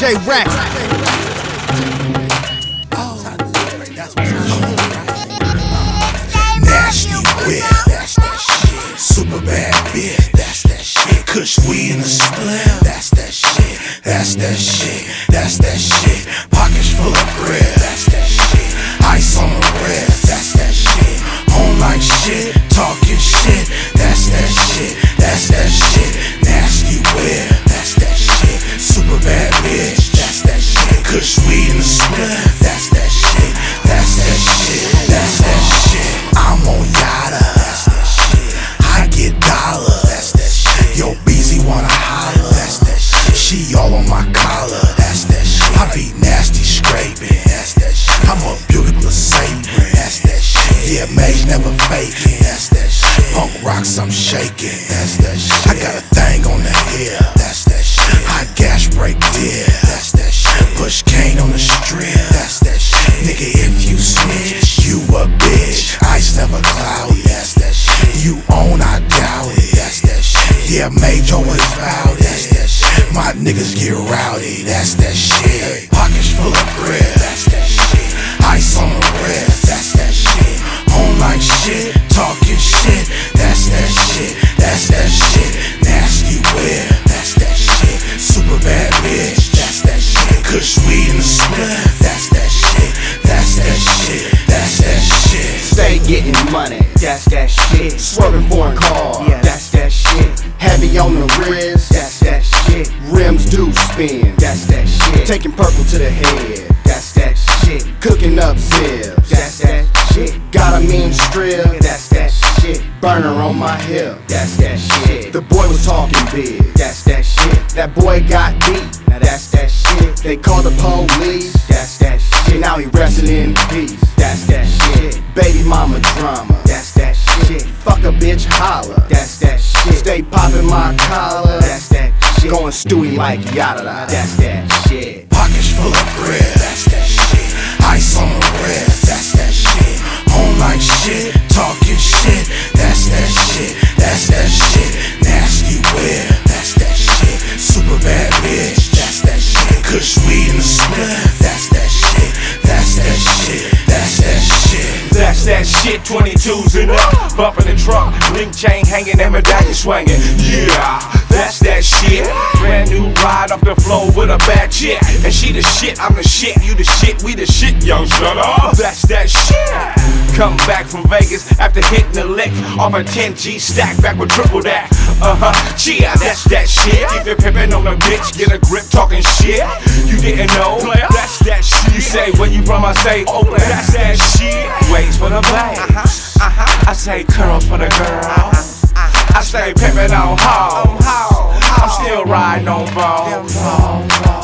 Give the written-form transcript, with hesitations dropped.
DJ Rex. Nasty whip, that's that shit. Super bad bitch, that's that shit. Kush weed in the split, that's that shit. That's that shit, that's that shit. Pockets full of bread, that's that shit. Ice on the red, that's that shit. Home like shit, talking shit, that's that shit. That's that shit. Nasty whip, that's that shit. Super bad bitch, that's that shit. Kush weed in the split, that's that shit. That's that shit, that's that shit. I'm on Yada, that's that shit. I get dollars, that's that shit. Yo, BZ wanna holler, that's that shit. She all on my collar, that's that shit. I be nasty scraping, that's that shit. I'm a Buick LeSabre, that's that shit. Yeah, Mage never faking, that's that shit. Punk rocks, I'm shaking, that's that shit. I got a thing on the hill, that's that shit. I gas break deer, that's that shit. Push cane on the strip, that's that shit. Nigga, if you snitch, you a bitch. Ice never cloudy, that's that shit. You own, I doubt it, that's that shit. Yeah, Mage always vowed, that's that shit. My niggas get rowdy, that's that shit. Pockets full of bread, that's that shit. Ice on the red, that's that shit. Home like shit, talking shit, that's that shit. That's that shit. Nasty whip, that's that shit. Super bad bitch, that's that shit. Kush weed in the split, that's that shit. That's that shit. That's that shit. Stay getting money, that's that shit. Swerving foreign cars, that's that shit. Heavy on the wrist, that's that shit. Rims do spin, that's that shit. Taking purple to the head, that's that shit. Cooking up zips, that's that shit. Got a mean strip, that's that shit. Burner on my hip, that's that shit. The boy was talking big, that's that shit. That boy got deep, now that's that shit. They called the police, that's that shit. Now he resting in peace, that's that shit. Baby mama drama, that's that shit. Fuck a bitch holla, that's that shit. Stay popping my collar, that's that shit. Going Stewie like Yada, that's that shit. Pockets full of bread, that's that shit. Ice on the red, that's that shit. Home like shit, talking shit, that's that shit. That's that shit. Nasty whip, that's that shit. Super bad bitch, that's that shit. Kush weed in the split, that's that shit. That's that shit. That's that shit. That's that shit, 22s in up, bumping the truck, link chain hanging and medallion swinging. Yeah, that's that shit. Brand new ride off the floor with a bad chick, and she the shit, I'm the shit, you the shit, we the shit, young shut up. That's that shit. Come back from Vegas after hitting the lick off a 10G stack back with triple that. Yeah, that's that shit. Keep it pimpin' on the bitch, get a grip talking shit. You didn't know, that's that shit. You say where you from, I say Oakland, that's that shit. Waves for the babes, I say curls for the girls. I stay pimpin' on hoes, I'm still riding on balls.